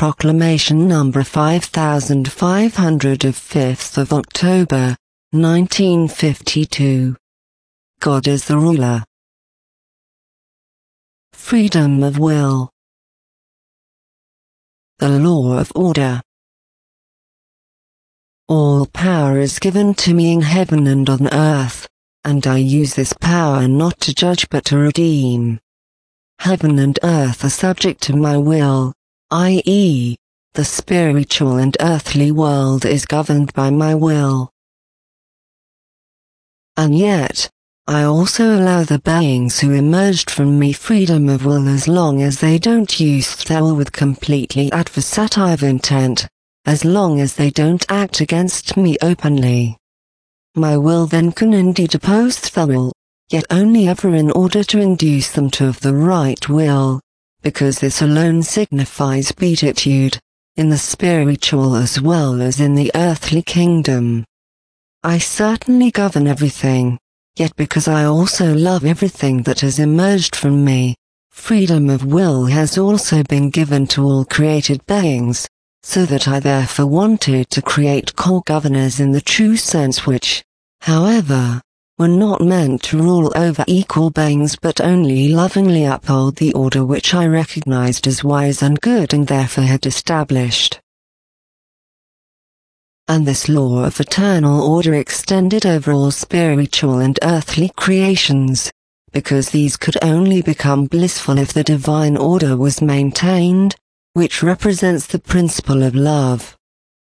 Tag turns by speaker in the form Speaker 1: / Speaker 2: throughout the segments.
Speaker 1: Proclamation number 5500 of 5th of October, 1952. God is the ruler. Freedom of will. The law of order. All power is given to me in heaven and on earth, and I use this power not to judge but to redeem. Heaven and earth are subject to my will, i.e., the spiritual and earthly world is governed by my will. And yet, I also allow the beings who emerged from me freedom of will as long as they don't use their will with completely adversative intent, as long as they don't act against me openly. My will then can indeed oppose their will, yet only ever in order to induce them to have the right will, because this alone signifies beatitude, in the spiritual as well as in the earthly kingdom. I certainly govern everything, yet because I also love everything that has emerged from me, freedom of will has also been given to all created beings, so that I therefore wanted to create co-governors in the true sense which, however, were not meant to rule over equal beings but only lovingly uphold the order which I recognized as wise and good and therefore had established. And this law of eternal order extended over all spiritual and earthly creations, because these could only become blissful if the divine order was maintained, which represents the principle of love.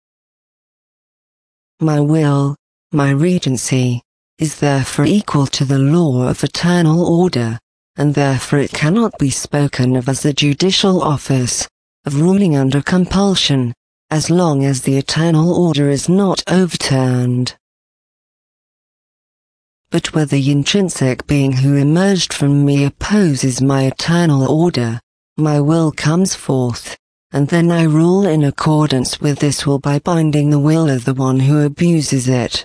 Speaker 1: My will, my regency, is therefore equal to the law of eternal order, and therefore it cannot be spoken of as a judicial office, of ruling under compulsion, as long as the eternal order is not overturned. But where the intrinsic being who emerged from me opposes my eternal order, my will comes forth, and then I rule in accordance with this will by binding the will of the one who abuses it.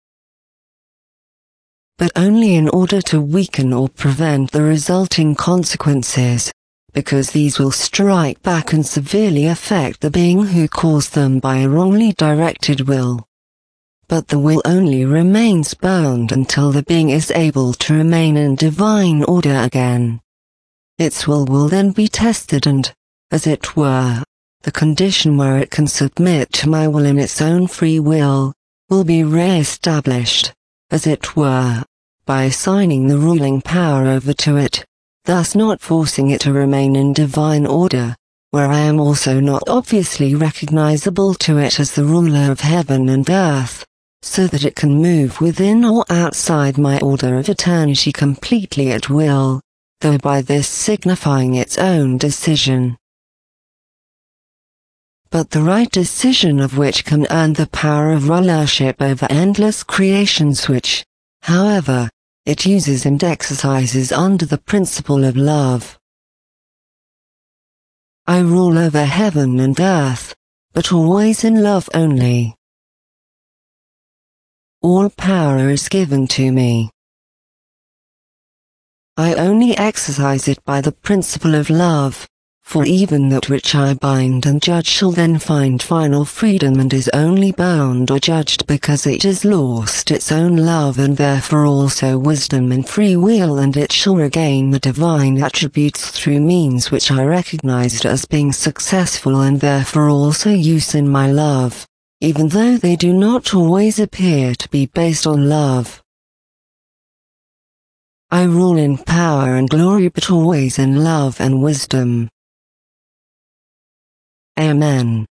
Speaker 1: But only in order to weaken or prevent the resulting consequences, because these will strike back and severely affect the being who caused them by a wrongly directed will. But the will only remains bound until the being is able to remain in divine order again. Its will then be tested and, as it were, the condition where it can submit to my will in its own free will be re-established, as it were, by assigning the ruling power over to it, thus not forcing it to remain in divine order, where I am also not obviously recognizable to it as the ruler of heaven and earth, so that it can move within or outside my order of eternity completely at will, though by this signifying its own decision. But the right decision of which can earn the power of rulership over endless creations which, however, it uses and exercises under the principle of love. I rule over heaven and earth, but always in love only. All power is given to me. I only exercise it by the principle of love, for even that which I bind and judge shall then find final freedom and is only bound or judged because it has lost its own love and therefore also wisdom and free will, and it shall regain the divine attributes through means which I recognized as being successful and therefore also use in my love, even though they do not always appear to be based on love. I rule in power and glory but always in love and wisdom. Amen.